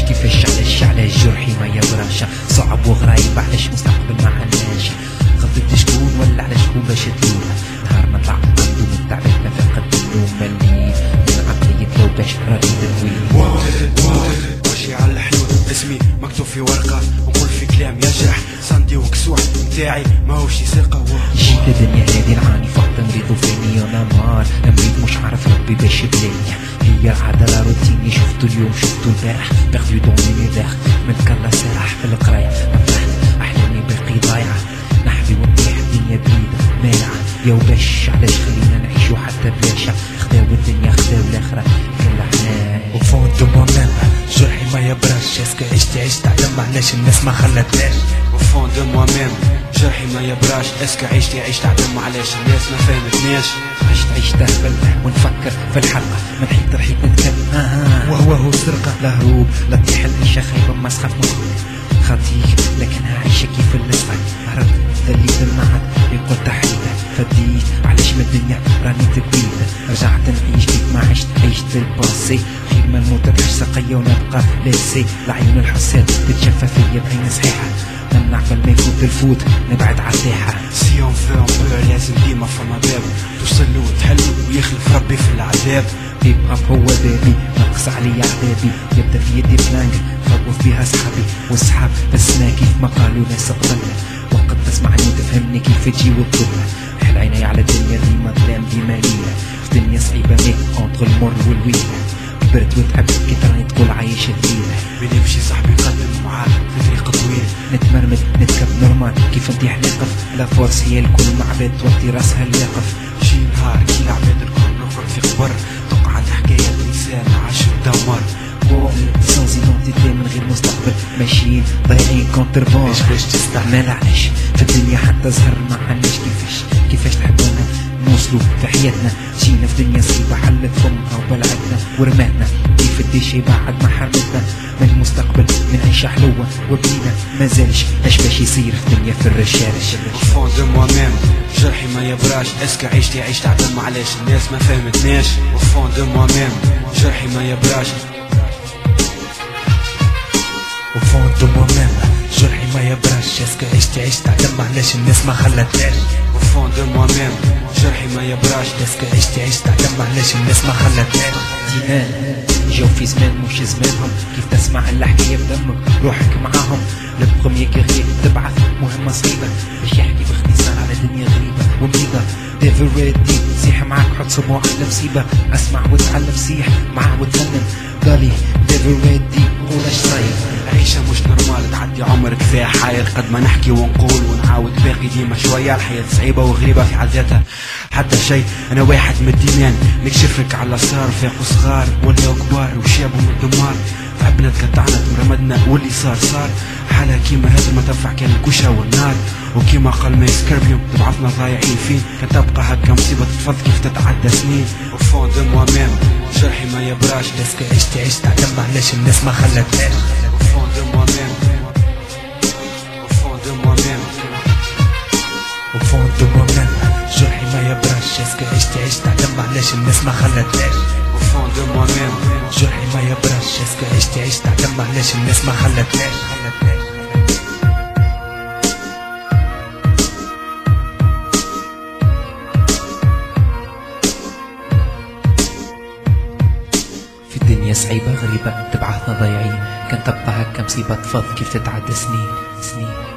كيفاش علاش جرحي ما يبراش صعب وغرايب علاش مستقبل ما عندناش غلطت شكون ولا علاش شكون باش تلوم نهار ما طلع عنده التعبير ما فقد النوم مليت من عقلية لو باش راني تدوين ماشي على الحلول اسمي مكتوب في ورقة ونقول في كلام يجرح صندي وكسوع متاعي ماهوش ثقة جيت الدنيا هادي نعاني فقط مريض وفيني وانا نار مريض مش عارف ربي باش يبلاني هي العادة روتيني شفتو اليوم شفتو البارح باغدو دون لونيفير متكلا سراح في القراية نفرحت احلامي باقي ضايعة نحبي ونطيح الدنيا بعيدة مالعة يا وباش علاش خلينا نعيشو حتى بلاشة خداو الدنيا خداو الاخرة كل حنان وفون دو مومام جرحي ما يبراش اسكو عشت علم علاش الناس ما خلتناش وفون دو مومام جرحي ما يبراش اسكو عشت علم علاش الناس ما فهمتناش عشت اهبل ونفكر في الحلقة من حيط رحيت نتكلم وهو سرقة لا هروب لا تطيح العيشة خايبة ما سخاف خاطيك لكنها عايشة كيف النسبة هربت ذليت المعد يقول تحيدة فديت علاش من الدنيا راني تبيت رجعت نعيش كيف ما عشت بالباسي خير ما نموت تعيش سقية ونبقى لاسي العيون الحساد تتشفى فيا بعين صحيحة نمنع قبل ما يفوت الفوت نبعد عالساحة سيون فيون بو لازم ديما فما باب توصلو وتحلو ويخلف ربي في العذاب هيب هاب هو بابي نقص علي عذابي يبدا في يدي بلانك خوف بيها صحابي والصحاب بسنا كيف ما قالوا ناس قبلنا وقت تسمعني وتفهمني كيف تجي وتطلع حل عيني على الدنيا ديما ظلام ديما ليلة في دنيا صعيبة ميك اونتر المر والويلة كبرت وتعبت كي تراني تقول عايش الليلة بنمشي صاحبي قدم معاك في طريق طويل نتمرمد نتكب نورمال كيف نطيح نقف لا فورس هي الكل مع عباد توطي راسها اللي يقف شي نهار كي العباد الكل نخرج في قبر تقعد حكاية انسان عاش ودمر سانز ايدونتيتي من غير مستقبل ماشيين ضايعين كونترفون باش تستحمل علاش في الدنيا حتى زهر ما عندناش كيفاش نحبونا نوصلوا في حياتنا جينا في دنيا صعيبة حلت فمها وبلعتنا ورماتنا كيف الدشي بعد ما حرمتنا من المستقبل من عيشة حلوة وبنينا مازالش اش باش يصير في دنيا في الرشارش وفون دو مومام جرحي ما يبراش اسكو عشت عدم علاش الناس ما فهمتناش وفون دو مومام جرحي ما يبراش وفون دو مومام جرحي ما يبراش اسكو عشت علم علاش الناس ما خلتناش وفون دو مومام جرحي ما يبراش اسكو عشت علم علاش الناس ما خلتناش ديمان جاو في زمان مش زمانهم كيف تسمع الحكاية بدمك روحك معاهم البروميي كارير تبعث مهمة صعيبة باش يحكي باختصار على دنيا غريبة ومريضة ديفل ريدي سيح معاك حط سموع على مصيبة اسمع وتعلم سيح معاه وتفنن قالي ديفل ريدي قول اش صاير عيشة مش نورمال تعدي عمرك فيها حاير قد ما نحكي ونقول ونعاود باقي ديما شوية الحياة صعيبة وغريبة في حد ذاتها حتى شيء انا واحد من الديمان نكشف لك على صار فاقوا صغار ولاو كبار وشابوا من الدمار تعبنا تقطعنا تمرمدنا واللي صار حالة كيما هذا ما تنفع كان الكوشة والنار وكيما قال ما يسكربيوم تبعثنا ضايعين فين كان تبقى هكا مصيبة تتفض كيف تتعدى سنين وفون دو مومام جرحي ما يبراش اسكو عشت علم علاش الناس ما خلتناش وفون دو مومام وفون دو مومام وفون دو مومام جرحي ما يبراش اسكو عشت علم علاش الناس ما خلتناش وفون دو مومام جرحي ما يبراش اسكو عشت علم علاش الناس ما خلتناش في الدنيا صعيبة غريبة تبعثنا ضايعين كان تبقى هكا مصيبة تفض كيف تتعدى سنين